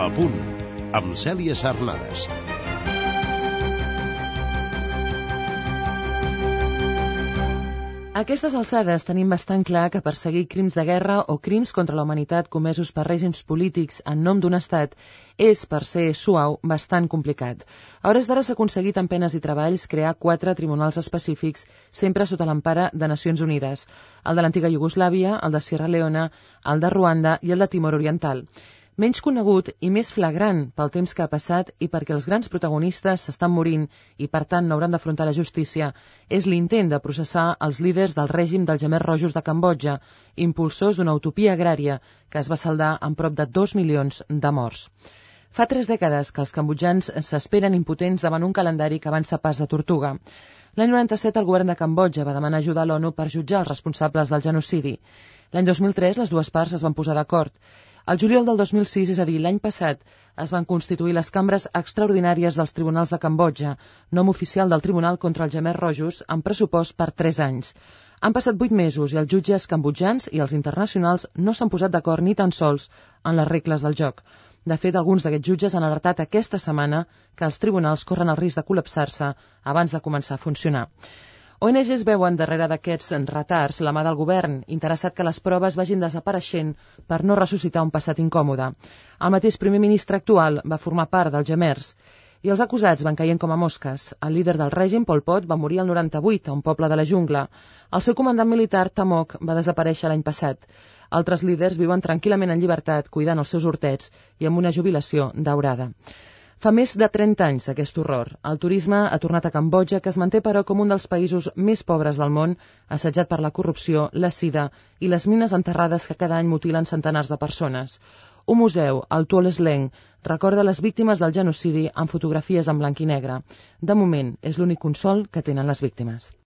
A punt, amb Cèlia Sarnades. A aquestes alçades tenim bastant clar que perseguir crims de guerra o crims contra la humanitat comesos per règims polítics en nom d'un estat és, per ser suau, bastant complicat. A hores d'ara s'ha aconseguit amb penes i treballs crear 4 tribunals específics, sempre sota l'empara de Nacions Unides: el de l'antiga Iugoslàvia, el de Sierra Leone, el de Ruanda i el de Timor Oriental. Menys conegut i més flagrant pel temps que ha passat i perquè els grans protagonistes s'estan morint i, per tant, no hauran d'afrontar la justícia, és l'intent de processar els líders del règim dels gemers rojos de Cambodja, impulsors d'una utopia agrària que es va saldar amb prop de 2 milions de morts. Fa 3 dècades que els cambodjans s'esperen impotents davant un calendari que avança pas de tortuga. L'any 97 el govern de Cambodja va demanar ajuda a l'ONU per jutjar els responsables del genocidi. L'any 2003 les dues parts es van posar d'acord. Al juliol del 2006, és a dir, l'any passat, es van constituir les cambres extraordinàries dels tribunals de Cambodja, nom oficial del Tribunal contra els Gemers Rojos, amb pressupost per 3 anys. Han passat 8 mesos i els jutges cambodjans i els internacionals no s'han posat d'acord ni tan sols en les regles del joc. De fet, alguns d'aquests jutges han alertat aquesta setmana que els tribunals corren el risc de col·lapsar-se abans de començar a funcionar. ONGs veuen darrere d'aquests retards la mà del govern, interessat que les proves vagin desapareixent per no ressuscitar un passat incòmode. El mateix primer ministre actual va formar part dels gemers i els acusats van caient com a mosques. El líder del règim, Pol Pot, va morir al 98 a un poble de la jungla. El seu comandant militar, Tamok, va desaparèixer l'any passat. Altres líders viuen tranquil·lament en llibertat, cuidant els seus hortets i amb una jubilació daurada. Fa més de 30 anys aquest horror. El turisme ha tornat a Cambodja, que es manté però com un dels països més pobres del món, assetjat per la corrupció, la sida i les mines enterrades que cada any mutilen centenars de persones. Un museu, el Tuol Sleng, recorda les víctimes del genocidi amb fotografies en blanc i negre. De moment, és l'únic consol que tenen les víctimes.